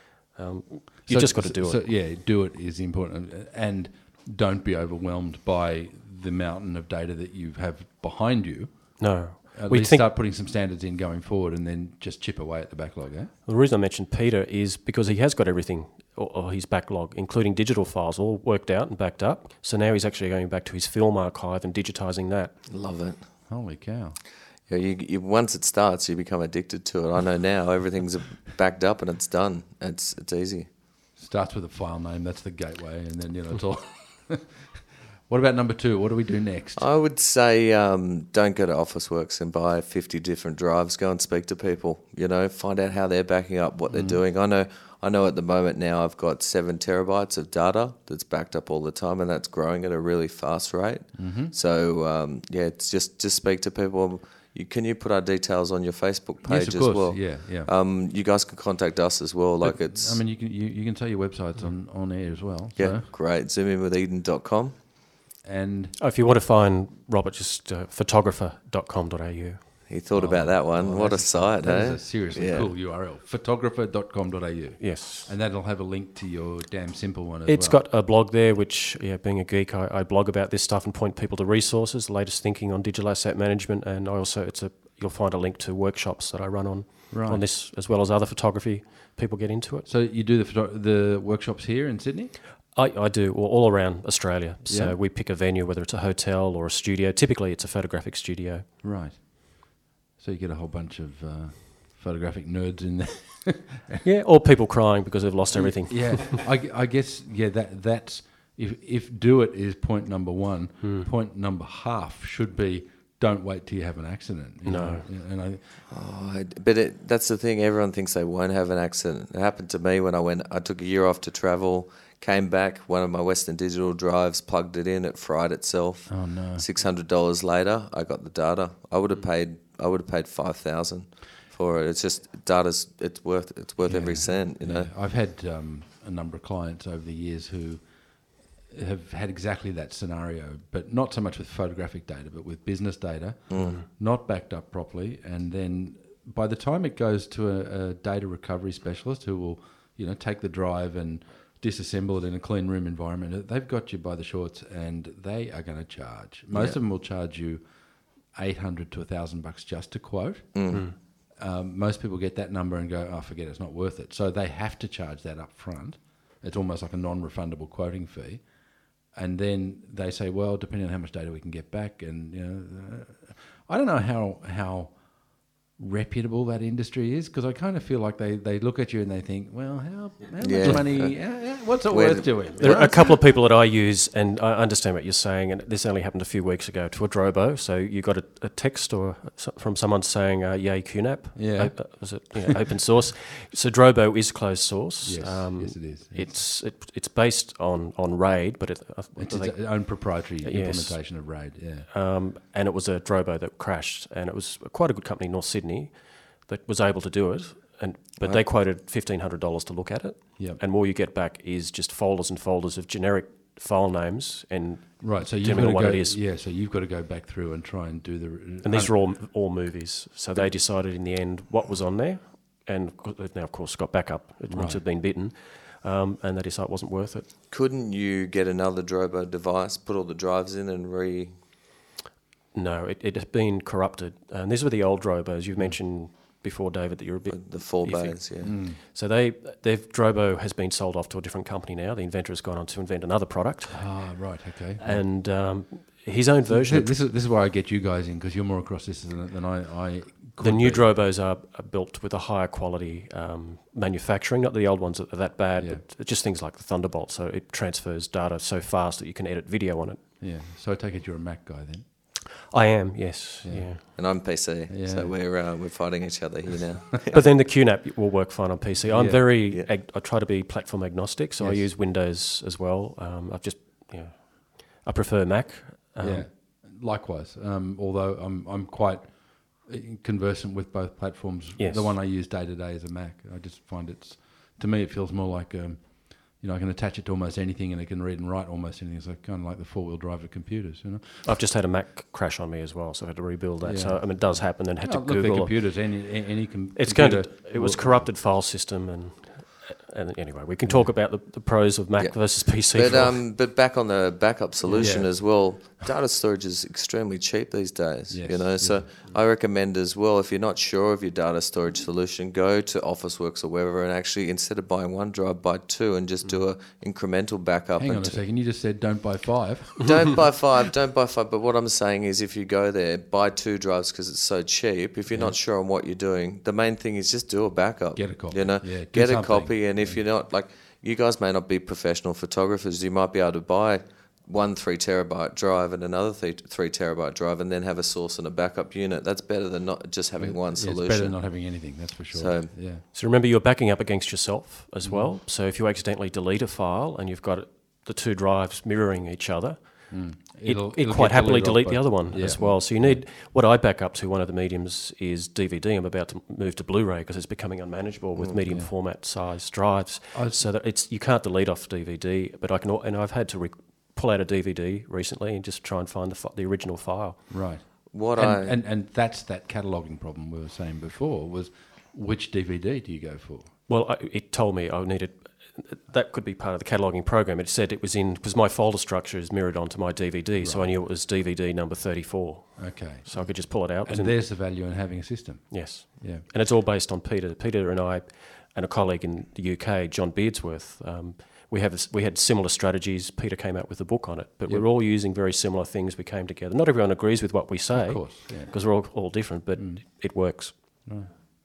S2: Just got to do it.
S1: Yeah, do it is important, and don't be overwhelmed by the mountain of data that you have behind you.
S2: No.
S1: At least start putting some standards in going forward, and then just chip away at the backlog. Eh?
S2: The reason I mentioned Peter is because he has got everything, or his backlog, including digital files, all worked out and backed up. So now he's actually going back to his film archive and digitising that.
S3: Love it.
S1: Holy cow.
S3: Yeah, you once it starts, you become addicted to it. I know now everything's backed up and it's done. It's easy.
S1: Starts with a file name. That's the gateway, and then it's all. What about number 2? What do we do next?
S3: I would say don't go to Officeworks and buy 50 different drives. Go and speak to people. Find out how they're backing up, what they're doing. I know at the moment now I've got 7 terabytes of data that's backed up all the time, and that's growing at a really fast rate. Mm-hmm. So it's just speak to people. Can you put our details on your Facebook page
S1: yes, of course.
S3: As well?
S1: Yeah.
S3: You guys can contact us as well. You
S1: can tell your websites on air as well.
S3: Yeah,
S1: so.
S3: Great. Zoominwitheden.com.
S1: And
S2: if you want to find Robert, just photographer.com.au.
S3: He thought about that one. What a site,
S1: that is a seriously cool URL. Photographer.com.au.
S2: Yes.
S1: And that'll have a link to your Damn Simple one as
S2: It's got a blog there, which, being a geek, I blog about this stuff and point people to resources, the latest thinking on digital asset management, and I also, you'll find a link to workshops that I run on this, as well as other photography. People get into it.
S1: So you do the workshops here in Sydney?
S2: I do, all around Australia. So we pick a venue, whether it's a hotel or a studio. Typically, it's a photographic studio.
S1: Right. So you get a whole bunch of photographic nerds in there.
S2: Yeah, or people crying because they've lost everything.
S1: Yeah, I guess that's if do it is point number 1. Point number half should be don't wait till you have an accident. You
S2: No.
S1: know? And
S3: That's the thing. Everyone thinks they won't have an accident. It happened to me when I took a year off to travel, came back, one of my Western Digital drives, plugged it in, it fried itself.
S1: Oh no!
S3: $600 later, I got the data. I would have paid $5,000 for it. It's just data's. It's worth every cent. You know.
S1: I've had a number of clients over the years who have had exactly that scenario, but not so much with photographic data, but with business data, not backed up properly, and then by the time it goes to a data recovery specialist who will, take the drive and disassemble it in a clean room environment, they've got you by the shorts, and they are going to charge. Most of them will charge you $800 to $1,000 just to quote. Most people get that number and go, "Oh, forget it, it's not worth it." So they have to charge that up front. It's almost like a non-refundable quoting fee. And then they say, well, depending on how much data we can get back, and I don't know how reputable that industry is, because I kind of feel like they look at you and they think, well, how much money, what's it worth doing?
S2: There are a couple of people that I use, and I understand what you're saying, and this only happened a few weeks ago to a Drobo. So you got a text from someone saying, yay QNAP, was it open source? So Drobo is closed source.
S1: Yes, it is.
S2: Yes. It's based on RAID, but it's
S1: its own proprietary implementation of RAID,
S2: and it was a Drobo that crashed, and it was quite a good company, North Sydney, that was able to do it, but they quoted $1,500 to look at it, and all you get back is just folders and folders of generic file names and
S1: so you've got to what it is. Yeah, so you've got to go back through and try and do the.
S2: And these are all movies. So they decided in the end what was on there, and now of course got backup, which had been bitten, and they decided it wasn't worth it.
S3: Couldn't you get another Drobo device, put all the drives in, and
S2: No, it had been corrupted. And these were the old Drobos. You've mentioned before, David, that you're a bit...
S3: The 4-bays,
S2: So their Drobo has been sold off to a different company now. The inventor has gone on to invent another product.
S1: Ah, right, okay.
S2: And his own version...
S1: This is where I get you guys in, because you're more across this than I could
S2: The new
S1: be.
S2: Drobos are built with a higher quality manufacturing. Not that the old ones are that bad, but just things like the Thunderbolt. So it transfers data so fast that you can edit video on it.
S1: Yeah, so I take it you're a Mac guy then?
S2: I am, yes. Yeah.
S3: And I'm PC, so we're fighting each other here now.
S2: But then the QNAP will work fine on PC. I'm I try to be platform agnostic, so I use Windows as well. I prefer Mac.
S1: Likewise. Although I'm quite conversant with both platforms.
S2: Yes.
S1: The one I use day to day is a Mac. I just find to me it feels more like I can attach it to almost anything, and it can read and write almost anything. It's kind of like the four-wheel drive of computers,
S2: I've just had a Mac crash on me as well, so I had to rebuild that. So it does happen. Then had to Google.
S1: Computers, any
S2: it's
S1: computer.
S2: It was corrupted file system, and anyway, we can talk about the pros of Mac versus PC.
S3: But back on the backup solution as well, data storage is extremely cheap these days.
S1: Yes,
S3: So I recommend as well, if you're not sure of your data storage solution, go to Officeworks or wherever, and actually instead of buying one drive, buy two, and just do a incremental backup.
S1: Hang on a second, you just said don't buy 5.
S3: Don't buy 5. But what I'm saying is, if you go there, buy 2 drives because it's so cheap. If you're not sure on what you're doing, the main thing is just do a backup.
S1: Get a copy.
S3: Get a copy, and if you're not, like, you guys may not be professional photographers, you might be able to buy one 3 terabyte drive and another 3 terabyte drive, and then have a source and a backup unit. That's better than not just having one solution.
S1: It's better than not having anything, that's for sure.
S2: So remember, you're backing up against yourself as well. So if you accidentally delete a file and you've got the 2 drives mirroring each other, it'll quite happily delete the other one as well. So you need, what I back up to, one of the mediums is DVD. I'm about to move to Blu-ray because it's becoming unmanageable with medium format size drives. So that you can't delete off DVD, but I've had to pull out a DVD recently and just try and find the original file.
S1: Right. And that's that cataloguing problem we were saying before, was which DVD do you go for?
S2: Well, it told me I needed... That could be part of the cataloguing program. It said it was because my folder structure is mirrored onto my DVD, so I knew it was DVD number 34.
S1: Okay.
S2: So I could just pull it out.
S1: And there's the value in having a system.
S2: Yes.
S1: Yeah.
S2: And it's all based on Peter. Peter and I, and a colleague in the UK, John Beardsworth, we had similar strategies. Peter came out with a book on it, but we're all using very similar things. We came together. Not everyone agrees with what we say,
S1: of course,
S2: because we're all different, but it works.
S1: Right.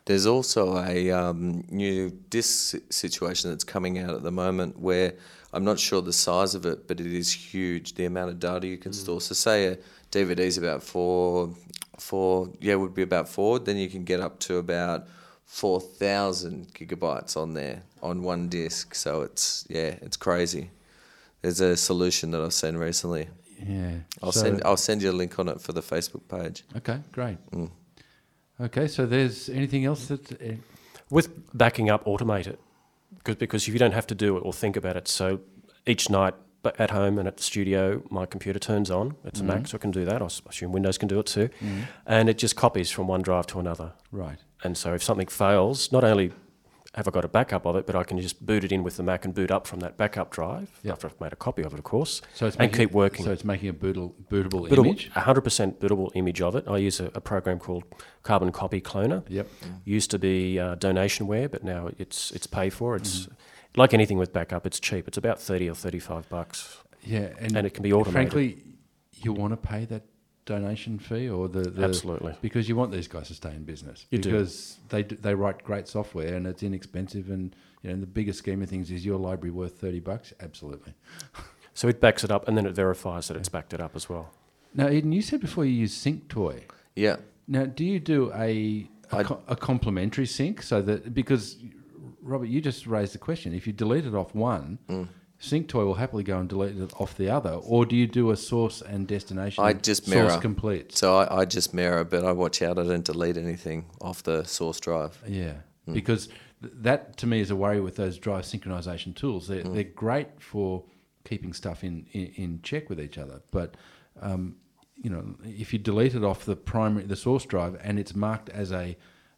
S3: There's also a new disc situation that's coming out at the moment where I'm not sure the size of it, but it is huge, the amount of data you can store. So say a DVD is about would be about 4, then you can get up to about 4,000 gigabytes on there on one disc. So it's crazy. There's a solution that I've seen recently.
S1: Yeah.
S3: I'll send you a link on it for the Facebook page.
S1: Okay, great. Okay, so there's anything else that...
S2: With backing up, automate it. Because if you don't have to do it or think about it, so each night at home and at the studio, my computer turns on. It's a Mac, so I can do that. I assume Windows can do it too. And it just copies from one drive to another.
S1: Right.
S2: And so if something fails, not only have I got a backup of it, but I can just boot it in with the Mac and boot up from that backup drive after I've made a copy of it, of course, keep working.
S1: So it's making a bootable image?
S2: 100% bootable image of it. I use a program called Carbon Copy Cloner.
S1: Yep.
S2: Used to be donationware, but now it's paid for. It's like anything with backup, it's cheap. It's about $30 or $35.
S1: Yeah,
S2: and it can be automated.
S1: Frankly, you want to pay that donation fee or the
S2: Absolutely,
S1: because you want these guys to stay in business because they write great software and it's inexpensive, and in the bigger scheme of things, is your library worth $30? Absolutely.
S2: So it backs it up and then it verifies that it's backed it up as well.
S1: Now, Eden, you said before you use SyncToy.
S3: Yeah.
S1: Now, do you do a complementary sync so that, because Robert, you just raised the question, if you delete it off one, SyncToy will happily go and delete it off the other, or do you do a source and destination?
S3: I just mirror.
S1: Source complete.
S3: So I just mirror, but I watch out. I don't delete anything off the source drive.
S1: Yeah, because that to me is a worry with those drive synchronization tools. They're great for keeping stuff in check with each other, but if you delete it off the source drive and it's marked as a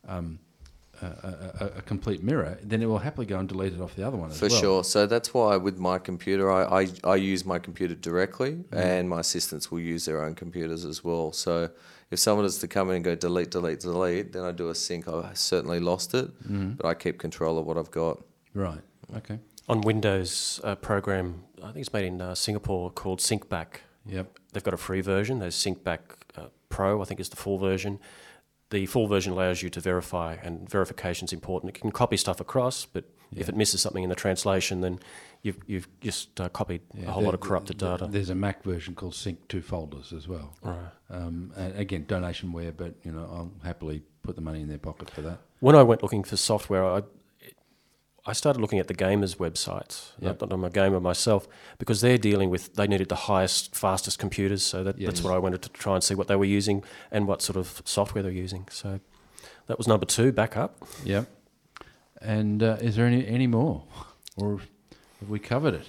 S1: complete mirror, then it will happily go and delete it off the other one as well.
S3: For sure. So that's why with my computer, I use my computer directly, and my assistants will use their own computers as well. So if someone is to come in and go delete, then I do a sync. I certainly lost it, but I keep control of what I've got.
S1: Right. Okay.
S2: On Windows, a program, I think it's made in Singapore, called SyncBack.
S1: Yep.
S2: They've got a free version. There's SyncBack Pro, I think is the full version. The full version allows you to verify, and verification's important. It can copy stuff across, but if it misses something in the translation, then you've just copied a whole lot of corrupted data.
S1: There's a Mac version called Sync to Folders as well.
S2: Right.
S1: And again, donationware, but I'll happily put the money in their pocket for that.
S2: When I went looking for software, I started looking at the gamers' websites.
S1: Yep.
S2: I'm a gamer myself, because they needed the highest, fastest computers. So that's where I wanted to try and see what they were using and what sort of software they're using. So that was number 2, backup.
S1: Yep. And is there any more, or have we covered it?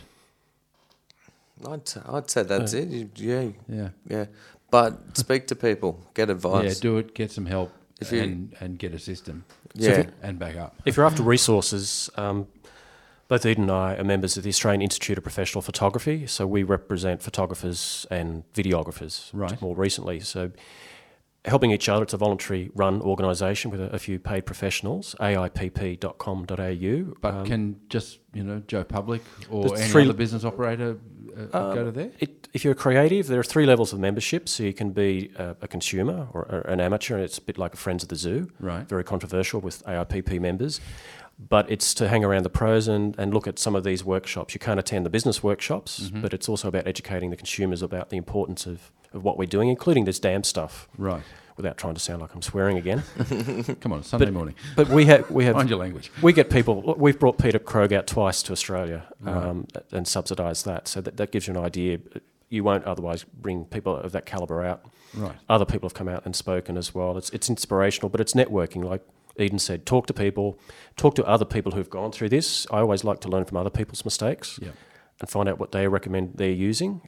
S3: I'd say that's it. Yeah. But speak to people, get advice.
S1: Yeah, do it. Get some help. And get a system. And back up.
S2: If you're after resources, both Eden and I are members of the Australian Institute of Professional Photography, so we represent photographers and videographers more recently. So helping each other, it's a voluntary run organisation with a few paid professionals, aipp.com.au.
S1: But can just, Joe Public or any other business operator go to there?
S2: If you're a creative, there are 3 levels of membership. So you can be a consumer or an amateur, and it's a bit like a Friends of the Zoo.
S1: Right.
S2: Very controversial with AIPP members. But it's to hang around the pros and look at some of these workshops. You can't attend the business workshops, but it's also about educating the consumers about the importance of what we're doing, including this damn stuff.
S1: Right.
S2: Without trying to sound like I'm swearing again.
S1: Come on, Sunday morning.
S2: But we have
S1: mind your language.
S2: We get people. We've brought Peter Krogh out twice to Australia and subsidised that, so that gives you an idea. You won't otherwise bring people of that calibre out.
S1: Right.
S2: Other people have come out and spoken as well. It's inspirational, but it's networking. Like Eden said, talk to people, talk to other people who've gone through this. I always like to learn from other people's mistakes and find out what they recommend they're using.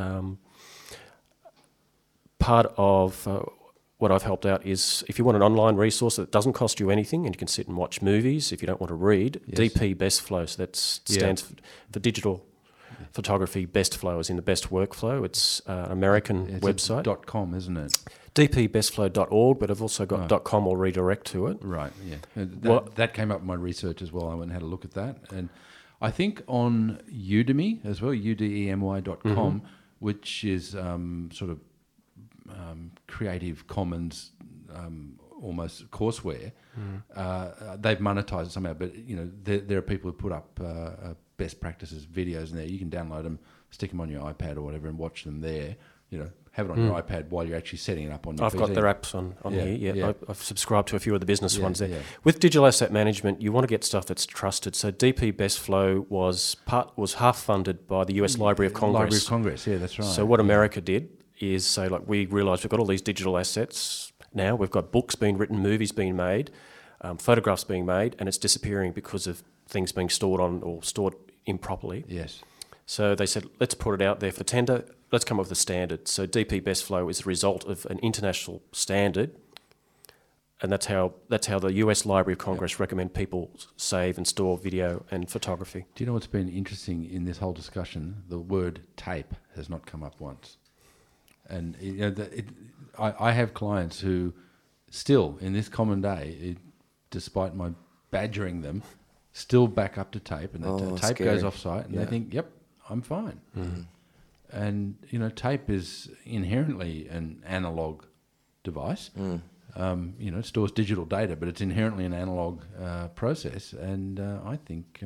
S2: Part of what I've helped out is, if you want an online resource that doesn't cost you anything and you can sit and watch movies if you don't want to read, DP Best Flow. So that stands for Digital Photography Best Flow, as in the best workflow. It's an American website.
S1: .com, isn't it?
S2: dpbestflow.org, but I've also got .com or redirect to it.
S1: Right, yeah. That came up in my research as well. I went and had a look at that. And I think on Udemy as well, udemy.com, which is sort of Creative Commons almost courseware. They've monetized it somehow, but there are people who put up best practices videos in there. You can download them, stick them on your iPad or whatever, and watch them there. Have it on your iPad while you're actually setting it up on your PC.
S2: I've got their apps on here. Yeah. I've subscribed to a few of the business ones there.
S1: Yeah.
S2: With digital asset management, you want to get stuff that's trusted. So DP Best Flow was half funded by the US Library of Congress.
S1: Library of Congress, yeah, that's right.
S2: So what America did is say, like, we realise we've got all these digital assets now. We've got books being written, movies being made, photographs being made, and it's disappearing because of things being stored on or stored improperly.
S1: Yes.
S2: So they said, let's put it out there for tender. Let's come up with a standard. So DP Best Flow is the result of an international standard, and that's how the US Library of Congress recommend people save and store video and photography.
S1: Do you know what's been interesting in this whole discussion? The word tape has not come up once. And I have clients who still, in this common day, despite my badgering them, still back up to tape, and the tape
S3: scary.
S1: goes off-site, and they think, yep, I'm fine.
S2: Mm-hmm.
S1: And, tape is inherently an analog device. It stores digital data, but it's inherently an analog process. And I think,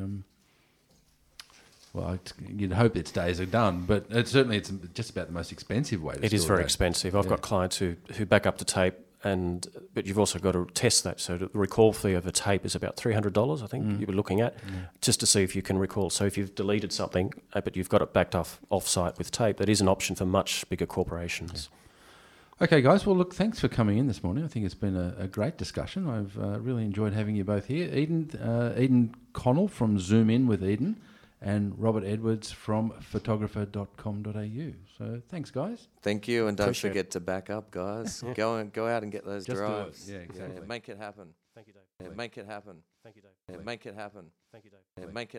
S1: you'd hope its days are done, but it's just about the most expensive way to store
S2: It is very
S1: data.
S2: expensive. I've got clients who back up to tape, but you've also got to test that. So the recall fee of a tape is about $300, I think you were looking at, just to see if you can recall. So if you've deleted something, but you've got it backed off-site with tape, that is an option for much bigger corporations.
S1: Okay, guys. Well, look, thanks for coming in this morning. I think it's been a great discussion. I've really enjoyed having you both here. Eden Connell from Zoom In with Eden, and Robert Edwards from photographer.com.au. So thanks, guys.
S3: Thank you, and don't
S2: Appreciate
S3: forget to back up, guys. Go out and get those
S1: Just do it.
S3: drives.
S1: Yeah, exactly.
S3: Make it happen.
S2: Thank you, Dave.
S3: Make it happen.
S2: Thank you, Dave.
S3: Make it happen.
S2: Thank you, Dave.
S3: Make it